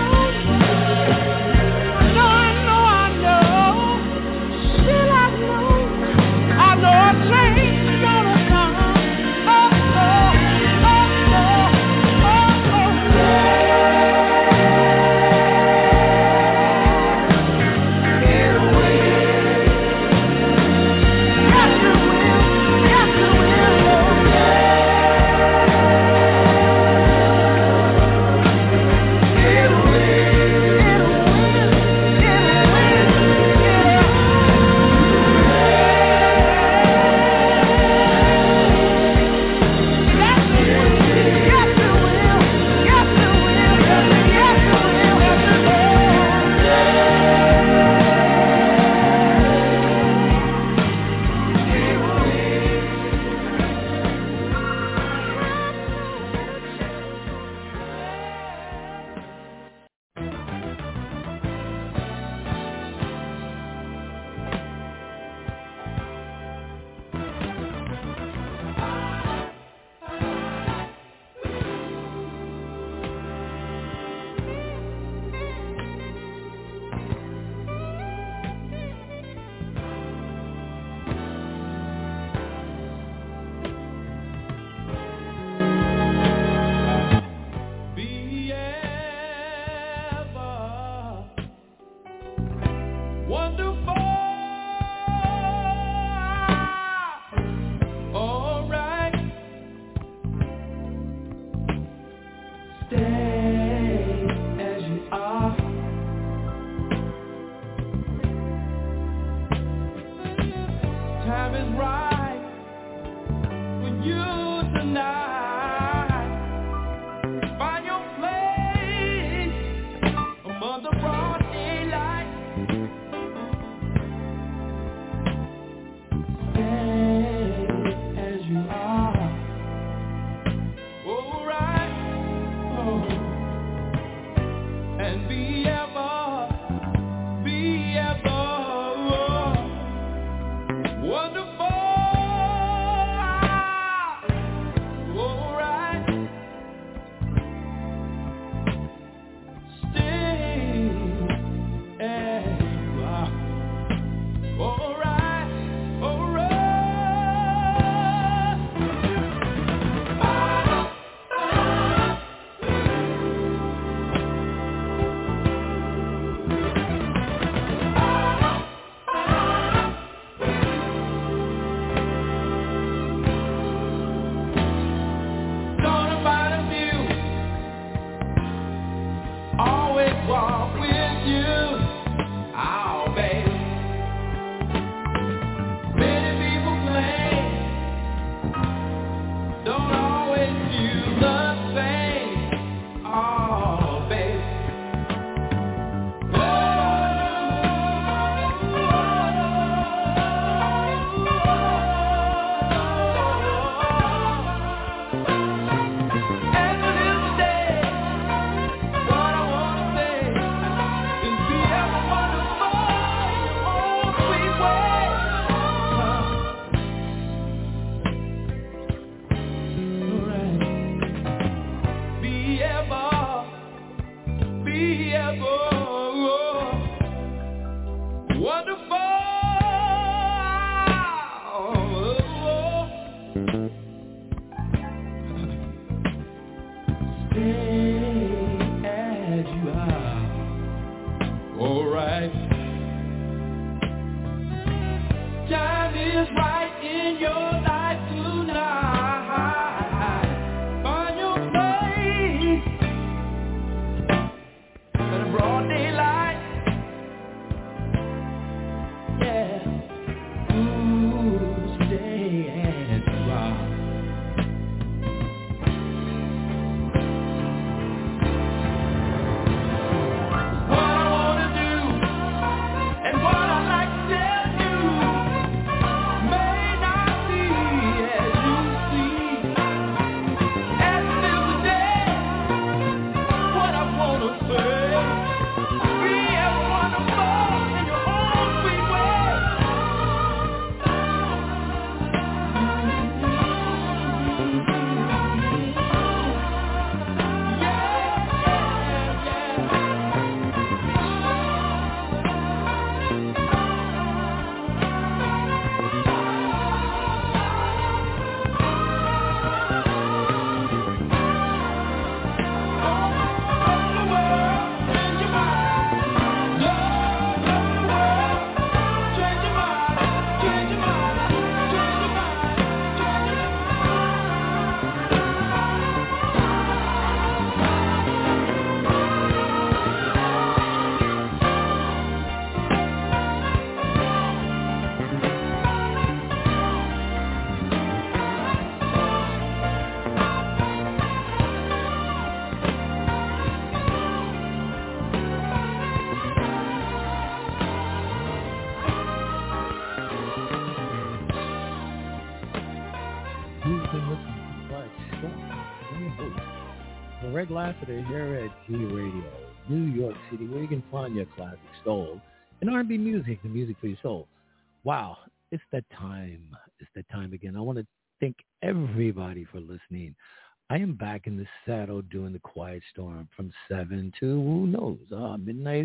Greg Lassiter here at G Radio, New York City, where you can find your classic soul and R&B music, the music for your soul. Wow, it's that time. It's that time again. I want to thank everybody for listening. I am back in the saddle doing the Quiet Storm from 7 to, who knows, midnight.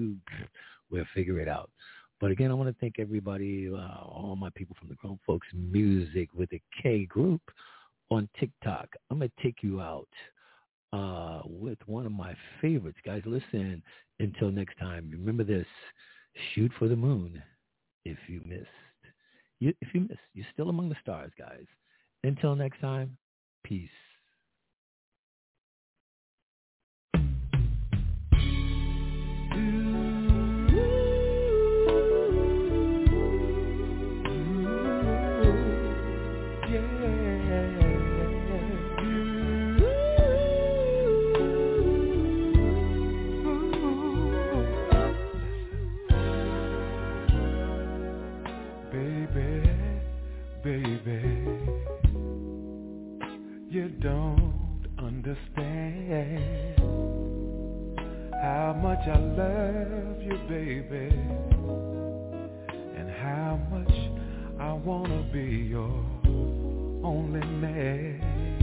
We'll figure it out. But again, I want to thank everybody, all my people from the Grown Folks Music with the K group on TikTok. I'm going to take you out with one of my favorites. Guys, listen, until next time, remember this, shoot for the moon if you missed. If you missed, you're still among the stars, guys. Until next time, peace. Baby, you done wanna be your only man.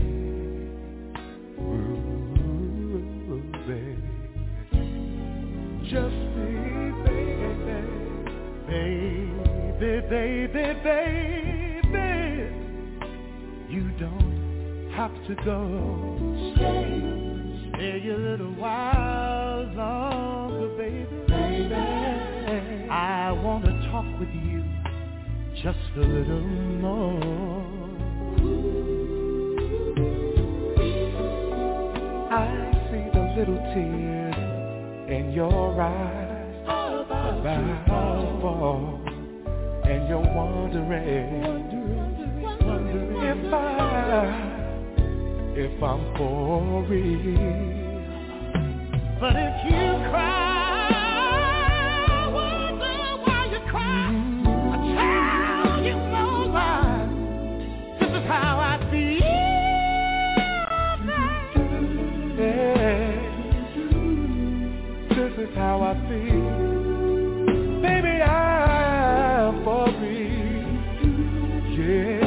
Ooh, baby. Just be baby, baby, baby. You don't have to go. Stay a little while longer, baby. I want to talk with you just a little more. I see the little tears in your eyes about fall, and you're wondering if I'm for real. But if you cry, I wonder why you cry. I tell you no lie. This is how I feel. Yeah. This is how I feel. Baby, I'm for real. Yeah.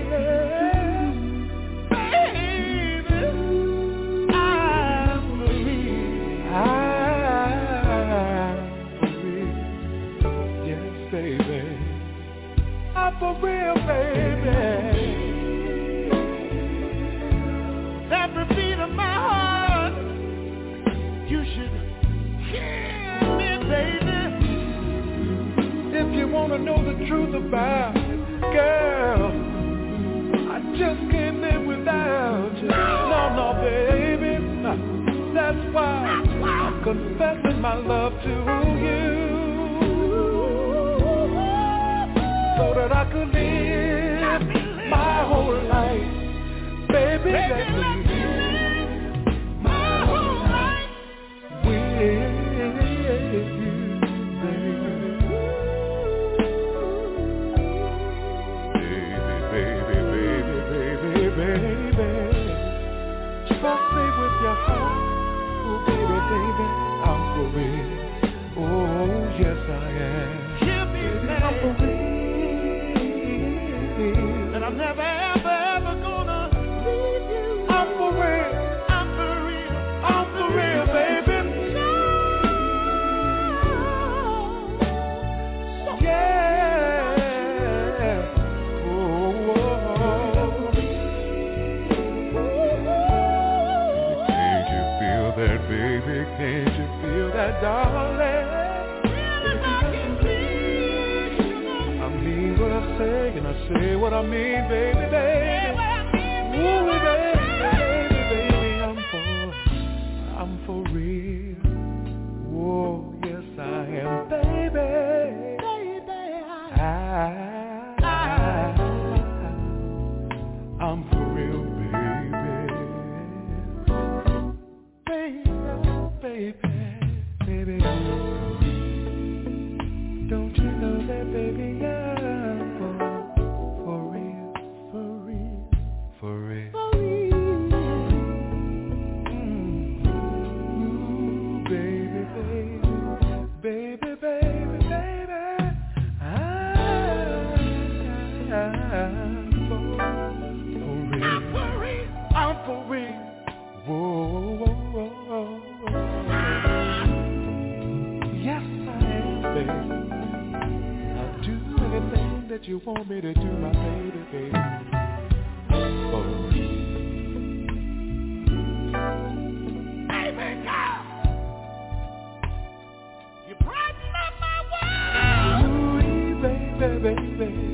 For real, baby. Every beat of my heart, you should hear me, baby. If you want to know the truth about it, girl, I just can't live without you. No, baby. That's why I'm confessing my love to you. So that I could live my whole life, baby, let me live my whole life with you, baby. Baby, trust me with your heart, oh baby, I'm for real. Oh yes I am. Hear me, I'm for real. And I'm never, ever gonna leave you. I'm for real, I'm for real, I'm for real, baby. Yeah. Oh. Can't you feel that, baby? Can't you feel that, darling? And I say what I mean, baby, baby. Ooh, baby, I'm for real. Oh, yes I am, baby. I'm for real, baby. Don't you know that, baby? You want me to do, my baby, baby. Oh. Baby girl, you brighten up my world. Ooh, baby.